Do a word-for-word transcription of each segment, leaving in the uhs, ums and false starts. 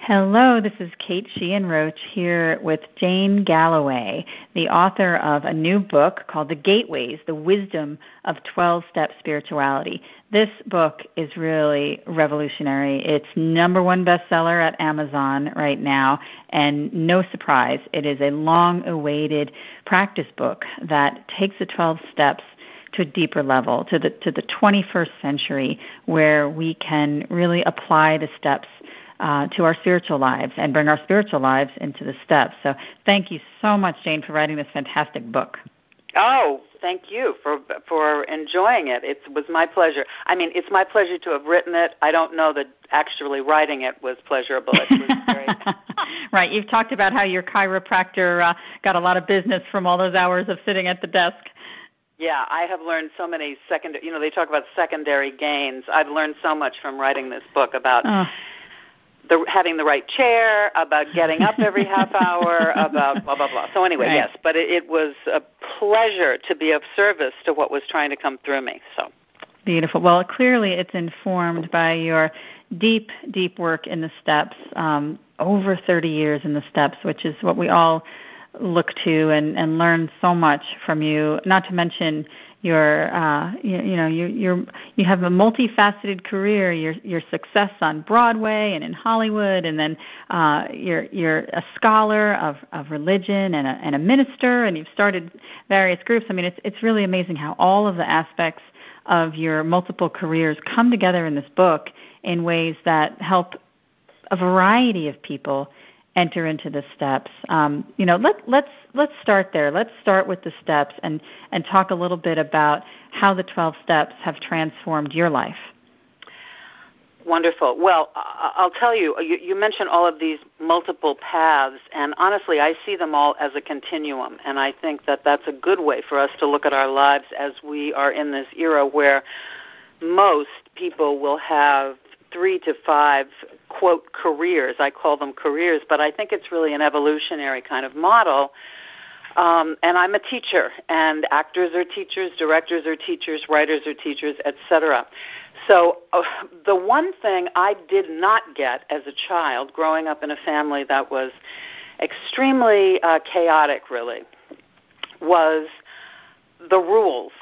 Hello, this is Kate Sheehan Roach here with Jane Galloway, the author of a new book called The Gateways, The Wisdom of twelve-Step Spirituality. This book is really revolutionary. It's number one bestseller at Amazon right now, and no surprise, it is a long-awaited practice book that takes the twelve steps to a deeper level, to the to the twenty-first century, where we can really apply the steps Uh, to our spiritual lives and bring our spiritual lives into the steps. So thank you so much, Jane, for writing this fantastic book. Oh, thank you for for enjoying it. It was my pleasure. I mean, it's my pleasure to have written it. I don't know that actually writing it was pleasurable. It was very Right. You've talked about how your chiropractor uh, got a lot of business from all those hours of sitting at the desk. Yeah, I have learned so many secondary, you know, they talk about secondary gains. I've learned so much from writing this book about oh. The, having the right chair, about getting up every half hour, about blah, blah, blah. So anyway, right. yes, but it, it was a pleasure to be of service to what was trying to come through me. So beautiful. Well, clearly it's informed by your deep, deep work in the steps, um, over thirty years in the steps, which is what we all look to and, and learn so much from you, not to mention your, uh, you, you know, you you're, you have a multifaceted career, your your success on Broadway and in Hollywood, and then uh, you're you're a scholar of, of religion and a, and a minister, and you've started various groups. I mean, it's it's really amazing how all of the aspects of your multiple careers come together in this book in ways that help a variety of people enter into the steps. Um, you know, let, let's let's start there. Let's start with the steps and, and talk a little bit about how the twelve steps have transformed your life. Wonderful. Well, I'll tell you, you, you mentioned all of these multiple paths, and honestly, I see them all as a continuum, and I think that that's a good way for us to look at our lives as we are in this era where most people will have three to five, quote, careers. I call them careers, but I think it's really an evolutionary kind of model. Um, and I'm a teacher, and actors are teachers, directors are teachers, writers are teachers, et cetera. So uh, the one thing I did not get as a child, growing up in a family that was extremely uh, chaotic, really, was the rules.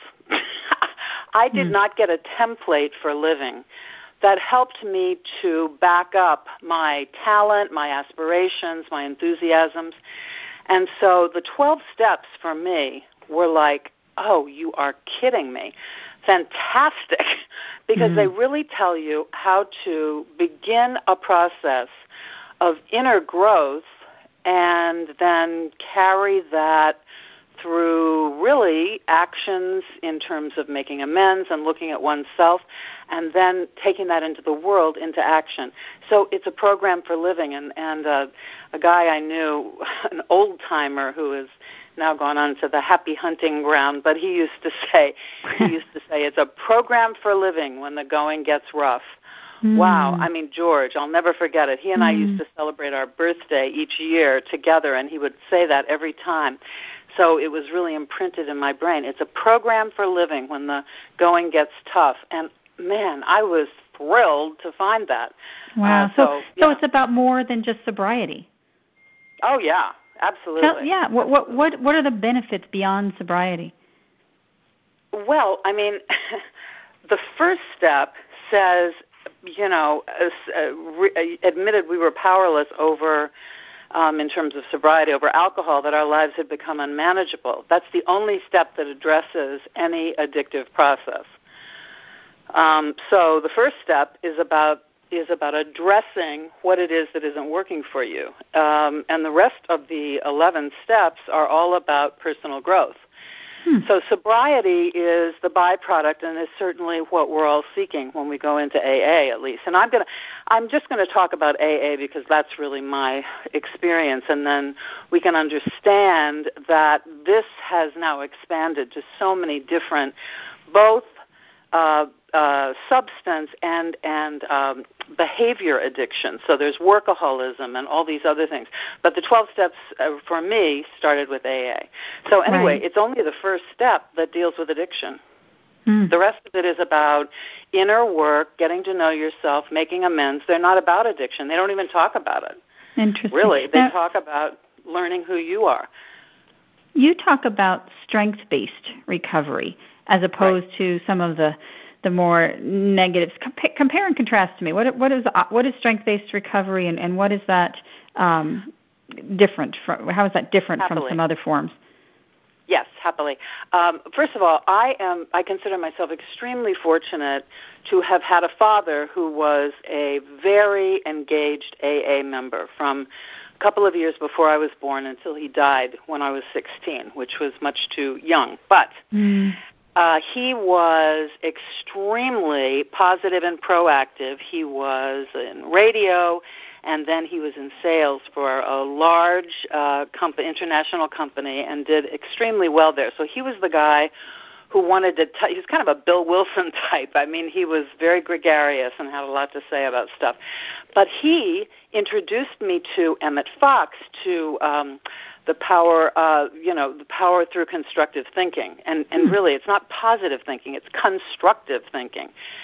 I did mm. not get a template for living that helped me to back up my talent, my aspirations, my enthusiasms. And so the twelve steps for me were like, oh, you are kidding me. Fantastic, because mm-hmm. they really tell you how to begin a process of inner growth and then carry that through really actions in terms of making amends and looking at oneself, and then taking that into the world, into action. So it's a program for living. And, and uh, a guy I knew, an old-timer who is now gone on to the happy hunting ground, but he used to say, he used to say, it's a program for living when the going gets rough. Mm. Wow. I mean, George, I'll never forget it. He and mm. I used to celebrate our birthday each year together, and he would say that every time. So it was really imprinted in my brain. It's a program for living when the going gets tough. And, man, I was thrilled to find that. Wow. Uh, so so, yeah. so it's about more than just sobriety. Oh, yeah, absolutely. Tell, yeah. What, what, what, what are the benefits beyond sobriety? Well, I mean, the first step says, you know, uh, re- admitted we were powerless over Um, in terms of sobriety, over alcohol, that our lives had become unmanageable. That's the only step that addresses any addictive process. Um, so the first step is about is about addressing what it is that isn't working for you. Um, and the rest of the eleven steps are all about personal growth. Hmm. So sobriety is the byproduct, and is certainly what we're all seeking when we go into A A, at least. And I'm gonna, I'm just going to talk about A A because that's really my experience, and then we can understand that this has now expanded to so many different, both uh, uh, substance and and um, behavior addiction. So there's workaholism and all these other things. But the twelve steps uh, for me started with A A. So anyway, right. It's only the first step that deals with addiction. Mm. The rest of it is about inner work, getting to know yourself, making amends. They're not about addiction. They don't even talk about it. Interesting. Really, they now, talk about learning who you are. You talk about strength-based recovery as opposed right. to some of the the more negatives. Compa- compare and contrast to me. What what is what is strength-based recovery, and, and what is that um, different from? How is that different Happily. from some other forms? Yes, happily. Um, first of all, I am. I consider myself extremely fortunate to have had a father who was a very engaged A A member from a couple of years before I was born until he died when I was sixteen, which was much too young. But mm. uh, he was extremely positive and proactive. He was in radio, and then he was in sales for a large uh, company, international company, and did extremely well there. So he was the guy who wanted to, t- he was kind of a Bill Wilson type. I mean, he was very gregarious and had a lot to say about stuff. But he introduced me to Emmett Fox, to um, the power, uh, you know, the power through constructive thinking. And, and really, it's not positive thinking, it's constructive thinking.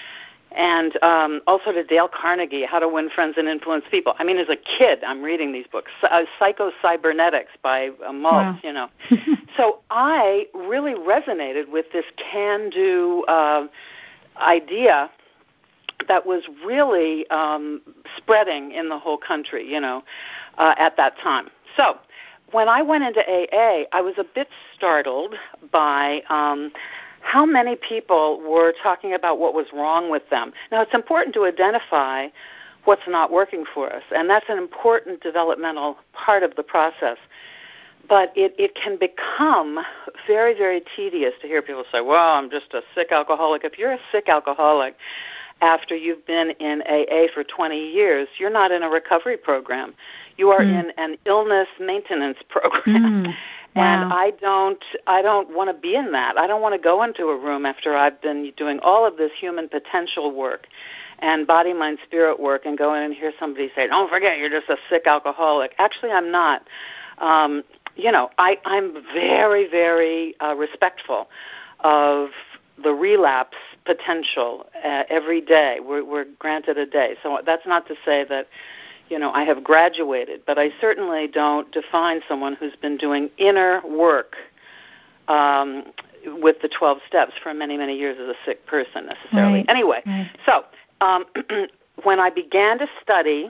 And um, also to Dale Carnegie, How to Win Friends and Influence People. I mean, as a kid, I'm reading these books. Uh, Psycho-Cybernetics by uh, Maltz, wow. you know. So I really resonated with this can-do uh, idea that was really um, spreading in the whole country, you know, uh, at that time. So when I went into A A, I was a bit startled by um, how many people were talking about what was wrong with them. Now, it's important to identify what's not working for us, and that's an important developmental part of the process. But it, it can become very, very tedious to hear people say, well, I'm just a sick alcoholic. If you're a sick alcoholic after you've been in A A for twenty years, you're not in a recovery program. You are mm. in an illness maintenance program. Mm. Wow. And I don't I don't want to be in that. I don't want to go into a room after I've been doing all of this human potential work and body, mind, spirit work and go in and hear somebody say, don't forget, you're just a sick alcoholic. Actually, I'm not. Um, you know, I, I'm very, very uh, respectful of the relapse potential uh, every day. We're, we're granted a day. So that's not to say that, you know, I have graduated, but I certainly don't define someone who's been doing inner work um, with the twelve steps for many, many years as a sick person necessarily. Right. Anyway, right. so um, when I began to study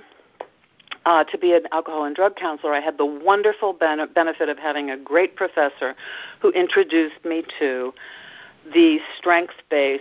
uh, to be an alcohol and drug counselor, I had the wonderful ben- benefit of having a great professor who introduced me to the strength-based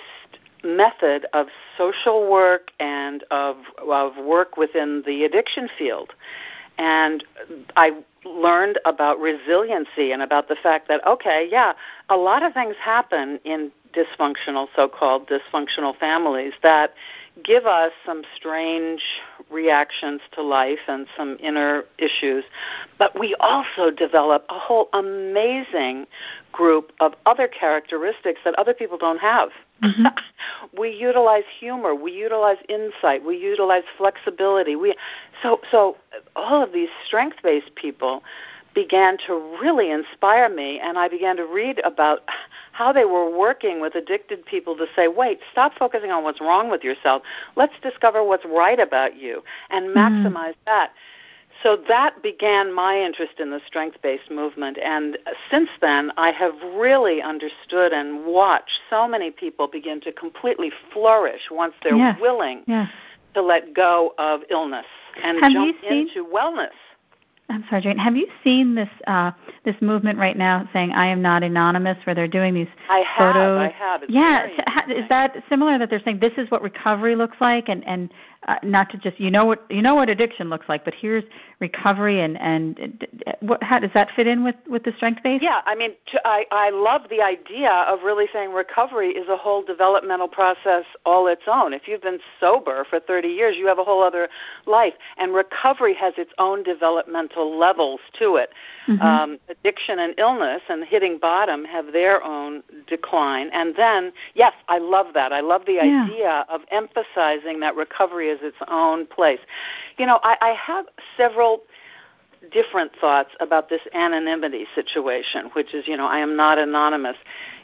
method of social work and of, of work within the addiction field. And I learned about resiliency and about the fact that, okay, yeah, a lot of things happen in dysfunctional, so-called dysfunctional families that give us some strange reactions to life and some inner issues. But we also develop a whole amazing group of other characteristics that other people don't have. Mm-hmm. We utilize humor. We utilize insight. We utilize flexibility. We so so all of these strength-based people began to really inspire me, and I began to read about how they were working with addicted people to say, wait, stop focusing on what's wrong with yourself. Let's discover what's right about you and maximize mm. that. So that began my interest in the strength-based movement, and since then I have really understood and watched so many people begin to completely flourish once they're yes. willing yes. to let go of illness and have jump you seen- into wellness. I'm sorry, Jane. Have you seen this uh, this movement right now saying "I am not anonymous," where they're doing these I have, photos? I have. It's yeah, very is that similar? That they're saying this is what recovery looks like, and and uh, not to just you know what you know what addiction looks like, but here's recovery, and and what, how does that fit in with, with the strength base? Yeah, I mean, to, I I love the idea of really saying recovery is a whole developmental process all its own. If you've been sober for thirty years, you have a whole other life, and recovery has its own developmental levels to it. Mm-hmm. Um, addiction and illness and hitting bottom have their own decline. And then, yes, I love that. I love the yeah. idea of emphasizing that recovery is its own place. You know, I, I have several different thoughts about this anonymity situation, which is, you know, I am not anonymous.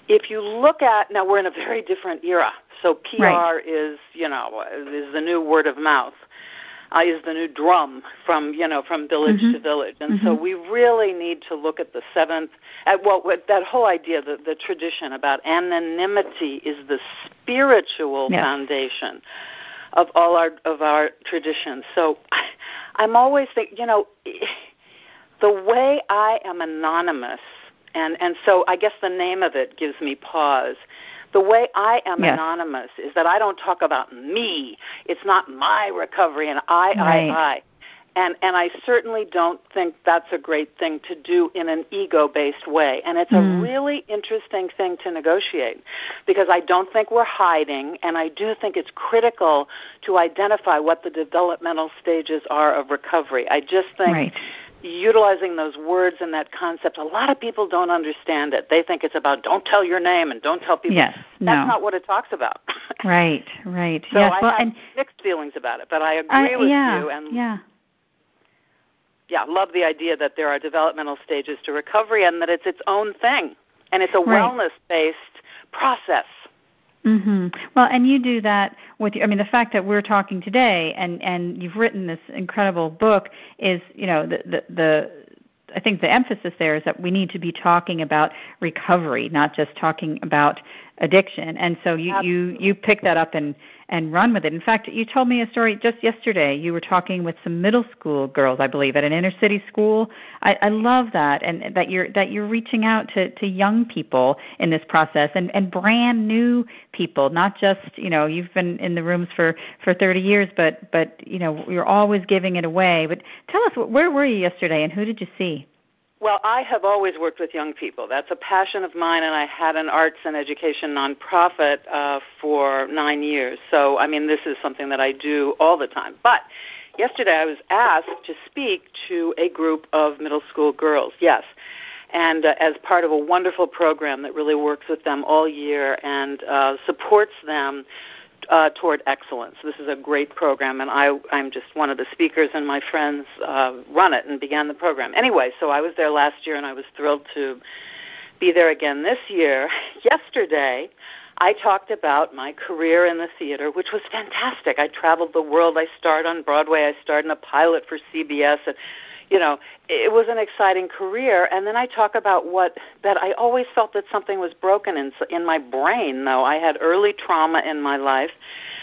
if you look at, now we're in a very different era, so P R right. is, you know, is the new word of mouth, uh, is the new drum from, you know, from village mm-hmm. to village. And mm-hmm. so we really need to look at the seventh, at well, what, that whole idea, the, the tradition about anonymity is the spiritual yes. foundation of all our of our traditions. So I'm always thinking, you know, the way I am anonymous, and, and so I guess the name of it gives me pause. The way I am yes. anonymous is that I don't talk about me. It's not my recovery and I, right. I, I. And and I certainly don't think that's a great thing to do in an ego-based way. And it's mm. a really interesting thing to negotiate because I don't think we're hiding, and I do think it's critical to identify what the developmental stages are of recovery. I just think right. utilizing those words and that concept, a lot of people don't understand it. They think it's about don't tell your name and don't tell people. Yes, no. That's not what it talks about. right, right. So yes, I well, have and mixed feelings about it, but I agree I, with yeah, you. And yeah. Yeah, love the idea that there are developmental stages to recovery and that it's its own thing, and it's a right. wellness-based process. Mm-hmm. Well, and you do that with, I mean, the fact that we're talking today and, and you've written this incredible book is, you know, the, the, the I think the emphasis there is that we need to be talking about recovery, not just talking about addiction. And so you, you, you pick that up and, and run with it. In fact, you told me a story just yesterday. You were talking with some middle school girls, I believe, at an inner city school. I, I love that, and that you're that you're reaching out to, to young people in this process and, and brand new people, not just, you know, you've been in the rooms for, for thirty years, but, but, you know, you're always giving it away. But tell us, where were you yesterday and who did you see? Well, I have always worked with young people. That's a passion of mine, and I had an arts and education nonprofit uh, for nine years. So, I mean, this is something that I do all the time. But yesterday I was asked to speak to a group of middle school girls, yes, and uh, as part of a wonderful program that really works with them all year and uh, supports them Uh, toward excellence. This is a great program, and I, I'm just one of the speakers, and my friends uh, run it and began the program. Anyway, so I was there last year, and I was thrilled to be there again this year. Yesterday, I talked about my career in the theater, which was fantastic. I traveled the world. I starred on Broadway. I starred in a pilot for C B S, and you know, it was an exciting career. And then I talk about what, that I always felt that something was broken in, in my brain, though. I had early trauma in my life,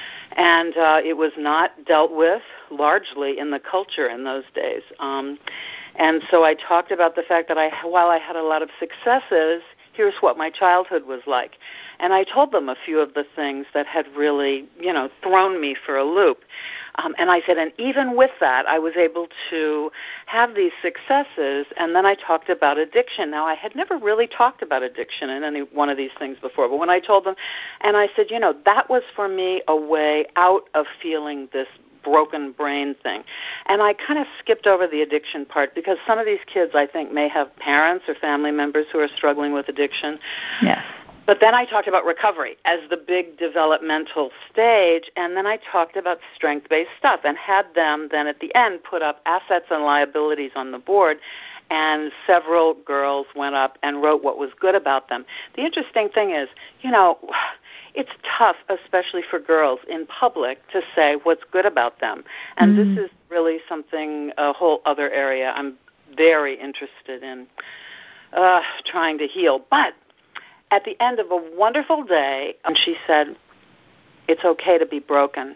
and uh, it was not dealt with largely in the culture in those days. Um, and so I talked about the fact that I, while I had a lot of successes, here's what my childhood was like. And I told them a few of the things that had really, you know, thrown me for a loop. Um, and I said, and even with that, I was able to have these successes. And then I talked about addiction. Now, I had never really talked about addiction in any one of these things before. But when I told them, and I said, you know, that was for me a way out of feeling this broken brain thing. And I kind of skipped over the addiction part because some of these kids, I think, may have parents or family members who are struggling with addiction. Yes. But then I talked about recovery as the big developmental stage, and then I talked about strength-based stuff and had them then at the end put up assets and liabilities on the board, and several girls went up and wrote what was good about them. The interesting thing is, you know, it's tough, especially for girls in public, to say what's good about them. And mm. this is really something, a whole other area I'm very interested in uh, trying to heal. But at the end of a wonderful day, she said, it's okay to be broken.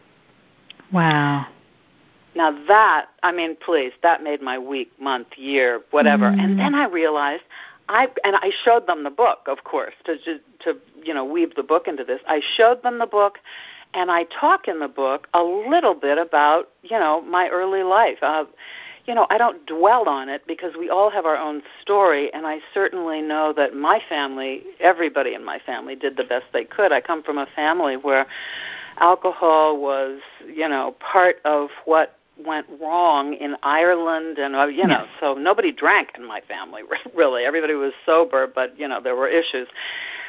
Wow. Now that, I mean, please, that made my week, month, year, whatever. Mm. And then I realized, I and I showed them the book, of course, to, to, to, you know, weave the book into this. I showed them the book, and I talk in the book a little bit about, you know, my early life. Uh, you know, I don't dwell on it because we all have our own story, and I certainly know that my family, everybody in my family did the best they could. I come from a family where alcohol was, you know, part of what went wrong in Ireland, and, uh, you know, yes. so nobody drank in my family, really. Everybody was sober, but, you know, there were issues.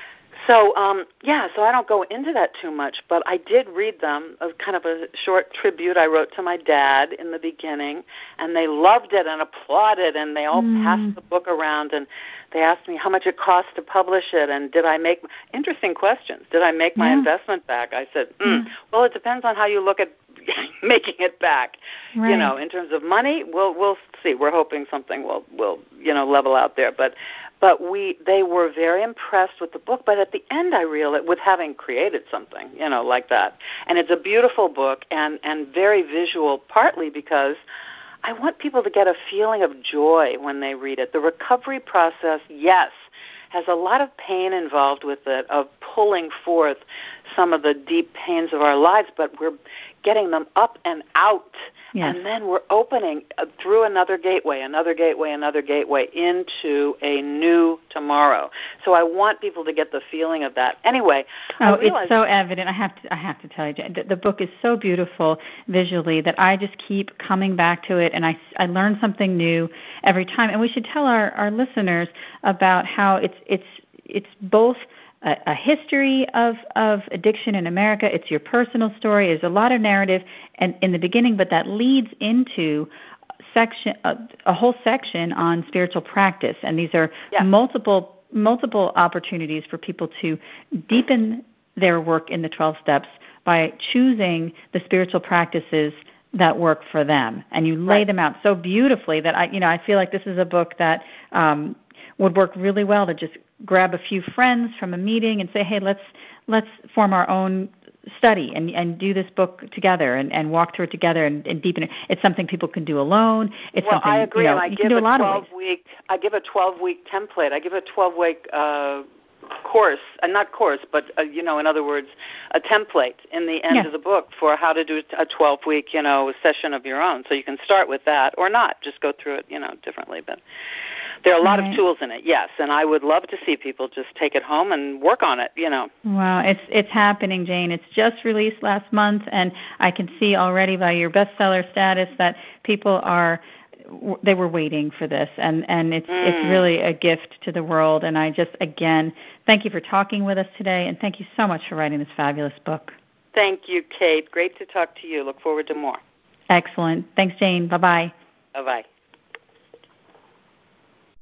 So, um, yeah, so I don't go into that too much, but I did read them, a kind of a short tribute I wrote to my dad in the beginning, and they loved it and applauded, and they all mm. passed the book around, and they asked me how much it cost to publish it, and did I make, interesting questions, did I make my yeah. investment back? I said, mm, yeah. well, it depends on how you look at making it back. Right. You know, in terms of money, we'll we'll see. We're hoping something will will you know level out there. But but we they were very impressed with the book. But at the end, I realized with having created something, you know, like that, and it's a beautiful book and and very visual. Partly because I want people to get a feeling of joy when they read it. The recovery process, yes, has a lot of pain involved with it, of pulling forth some of the deep pains of our lives, but we're getting them up and out, yes. and then we're opening uh, through another gateway, another gateway, another gateway into a new tomorrow. So I want people to get the feeling of that. Anyway, oh, I realized, it's so evident. I have to, I have to tell you, the, the book is so beautiful visually that I just keep coming back to it, and I, I learn something new every time. And we should tell our, our listeners about how it's it's it's both a, a history of, of addiction in America. It's your personal story. There's a lot of narrative and in the beginning, but that leads into section a, a whole section on spiritual practice. And these are yeah. multiple multiple opportunities for people to deepen their work in the twelve steps by choosing the spiritual practices that work for them. And you lay right. them out so beautifully that I, you know, I feel like this is a book that um, would work really well to just grab a few friends from a meeting and say, hey, let's let's form our own study and, and do this book together and, and walk through it together and, and deepen it. It's something people can do alone. It's well, something, I agree, you know, and I you give can do a, a lot twelve of ways. week. I give a twelve week template. I give a twelve week uh, course, uh, not course, but uh, you know, in other words, a template in the end yes. of the book for how to do a twelve week, you know, session of your own. So you can start with that or not, just go through it, you know, differently. But there are a lot right. of tools in it, yes, and I would love to see people just take it home and work on it, you know. Wow, it's it's happening, Jane. It's just released last month, and I can see already by your bestseller status that people are they were waiting for this, and, and it's mm. it's really a gift to the world. And I just, again, thank you for talking with us today, and thank you so much for writing this fabulous book. Thank you, Kate. Great to talk to you. Look forward to more. Excellent. Thanks, Jane. Bye-bye. Bye-bye.